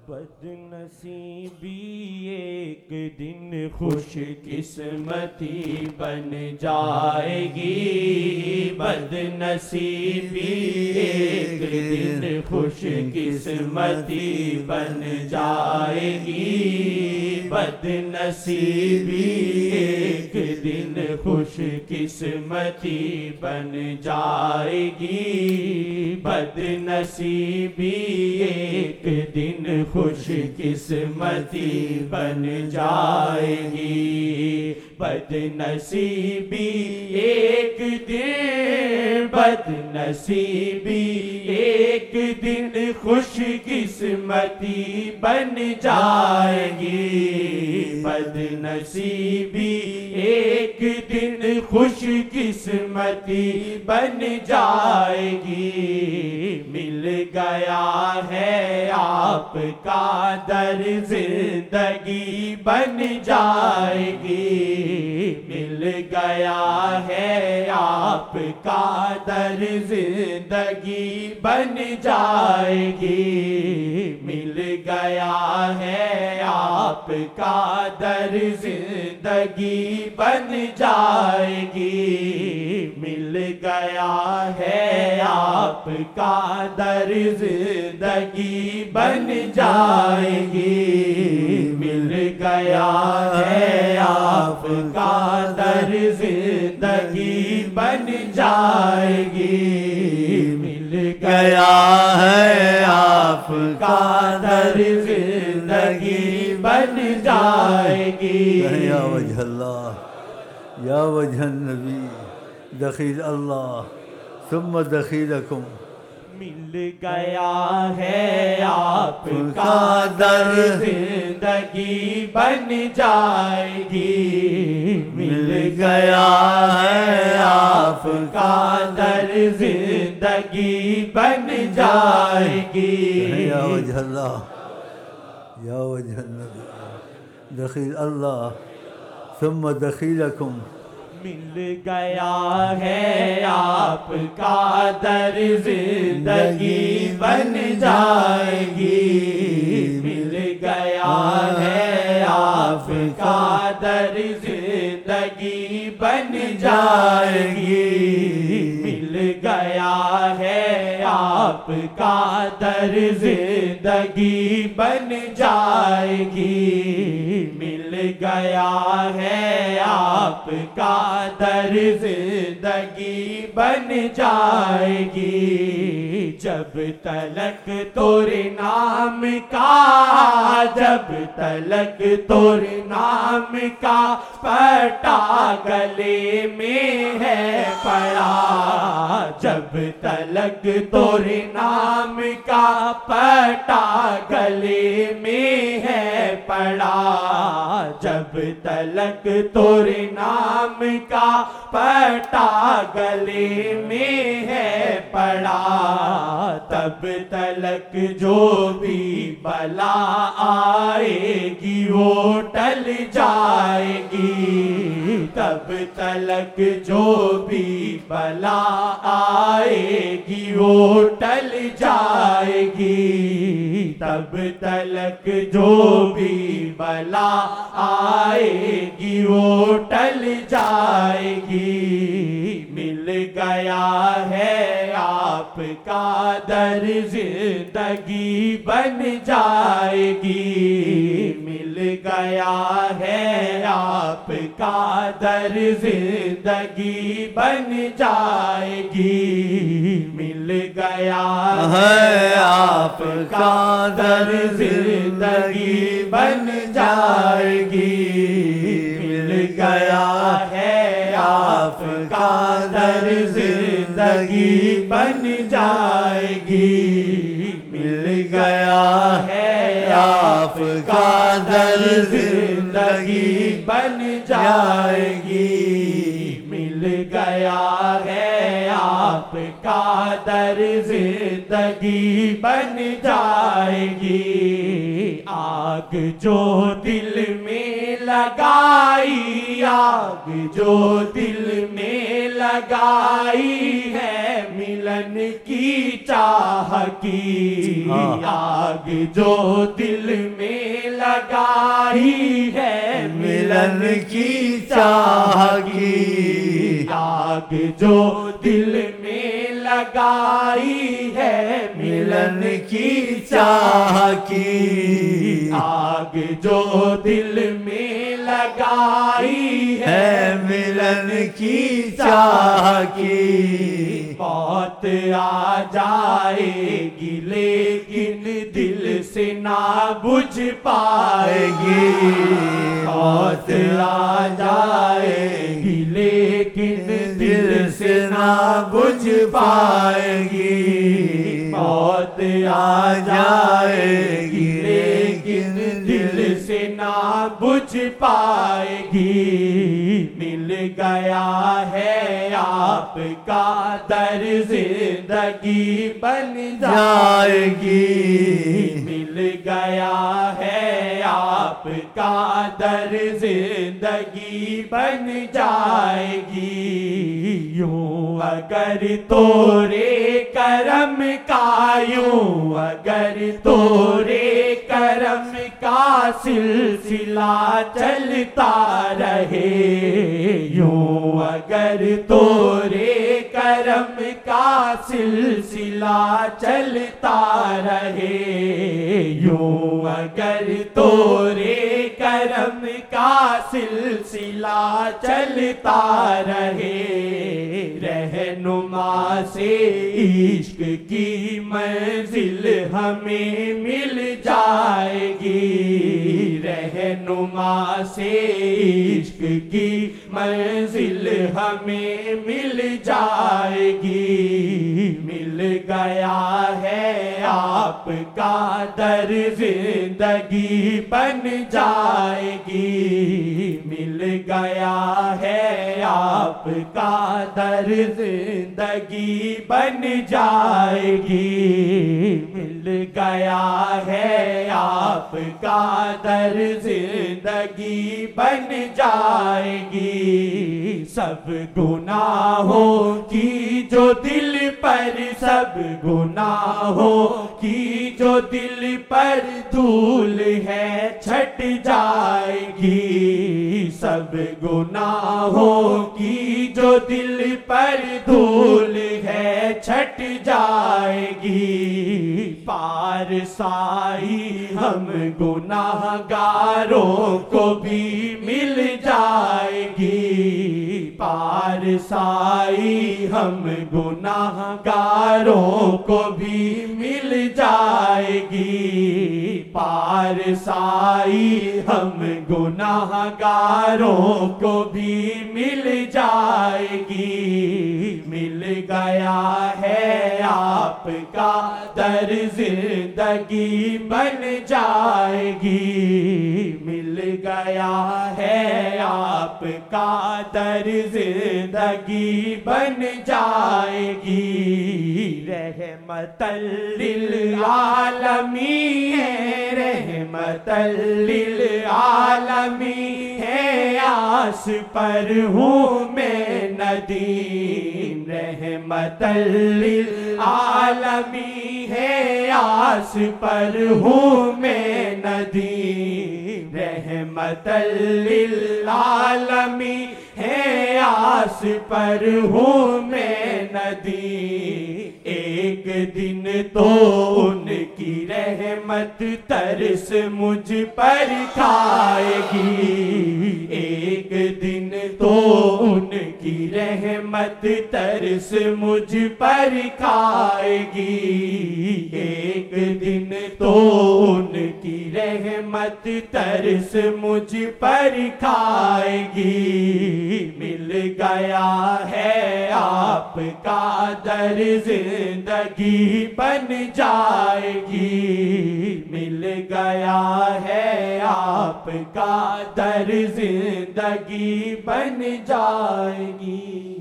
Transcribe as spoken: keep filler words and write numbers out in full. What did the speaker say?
بد نصیبی ایک دن خوش قسمتی بن جائے گی، بد نصیبی ایک دن خوش قسمتی بن جائے گی، بد نصیبی ایک دن خوش قسمتی بن جائے گی، بد نصیبی ایک دن خوش قسمتی بن جائے گی، بد نصیبی ایک دن، بد نصیبی ایک دن خوش قسمتی بن جائے گی، بد نصیبی ایک دن خوش قسمتی بن جائے گی، مل گیا ہے آپ کا در زندگی بن جائے گی، مل گیا ہے آپ کا در زندگی بن جائے گی، مل گیا ہے آپ کا در زندگی بن جائے گی، مل گیا ہے آپ کا در زندگی بن جائے گی، مل گیا ہے آپ کا در زندگی بن جائے گی، مل گیا ہے آپ کا در زندگی بن جائے گی۔ یا وجہ اللہ یا وجہ النبی دخیل اللہ ثم دخیلکم، مل گیا ہے آپ کا در زندگی بن جائے گی، مل گیا ہے آپ کا در زندگی بن جائے گی۔ یا وجہ اللہ یا وجہ النبی دخیل اللہ ثم دخیلکم، مل گیا ہے آپ کا در زندگی بن جائے گی، مل گیا ہے آپ کا در زندگی بن جائے گی، مل گیا ہے آپ کا در زندگی بن جائے گی، مل گیا ہے آپ کا در زندگی بن جائے گی، جب تلک تورے نام کا، جب تلک تورے نام کا پٹا گلے میں ہے پڑا، جب تلک تورے نام کا پٹا گلے میں ہے پڑا، جب تلک تورے نام کا پٹا گلے میں ہے پڑا، تب تلک جو بھی بلا آئے گی وہ ٹل جائے گی، تب تلک جو بھی بلا آئے گی وہ ٹل جائے گی، تب تلک جو بھی بلا آئے گی وہ ٹل جائے گی، مل گیا ہے آپ کا در زندگی بن جائے گی، مل گیا ہے آپ کا در زندگی بن جائے گی، مل گیا ہے آپ کا در زندگی بن جائے گی، مل گیا ہے آپ کا در زندگی بن جائے گی، مل گیا ہے آپ کا در زندگی بن جائے گی، مل گیا ہے آپ کا در زندگی بن جائے گی، آگ جو دل میں لگائی آگ جو دل میں لگائی ہے ملن کی چاہ کی آگ جو دل میں لگائی ہے ملن کی چاہ کی آگ جو دل میں لگائی ہے ملن کی چاہ کی آگ جو دل میں لگائی ہے ملن کی چاہ کی موت آ جائے گی لیکن دل سے نہ بجھ پائے گی موت آ جائے گی لیکن دل سے نہ بجھ پائے گی موت آ جائے گی لیکن دل سے نہ بجھ پائے گی مل گیا ہے آپ کا در زندگی بن جائے گی مل گیا ہے آپ کا در زندگی بن جائے گی یوں اگر تورے کرم کا یوں اگر تورے کرم کا سلسلہ چلتا رہے یوں اگر تورے کرم کا سلسلہ چلتا رہے یوں اگر تورے کرم کا سلسلہ چلتا رہے رہنما سے عشق کی منزل ہمیں مل جائے گی رہنما سے عشق کی منزل ہمیں مل جائے گی مل گیا ہے آپ کا در زندگی بن جائے گی مل گیا ہے آپ کا در زندگی بن جائے گی مل گیا ہے آپ کا در زندگی بن جائے گی سب گناہوں کی جو دل پر سب گناہوں کی جو دل پر دھول ہے چھٹ جائے گی سب گناہوں کی جو دل پر دھول ہے چھٹ جائے گی پار سائی ہم گناہگاروں کو بھی مل جائے گی پار سائی ہم گناہگاروں کو بھی مل جائے گی پار سائی ہم گناہگاروں کو بھی مل جائے گی مل گیا ہے آپ کا در زندگی بن جائے گی مل گیا ہے آپ کا در زندگی بن جائے گی رحمت للعالمین ہے رحمت للعالمین ہے آس پر ہوں میں ندیم رحمت للعالمین ہے آس پر ہوں میں ندیم رحمت للعالمین ہے آس پر ہوں میں ندیم ایک دن تو ان کی رحمت ترس مجھ پر کھائے گی ایک دن تو ان کی رحمت ترس مجھ پر کھائے گی ایک دن تو ان کی رحمت ترس مجھ پر کھائے گی مل گیا ہے آپ کا در زندگی بن جائے گی مل گیا ہے آپ کا در زندگی بن جائے گی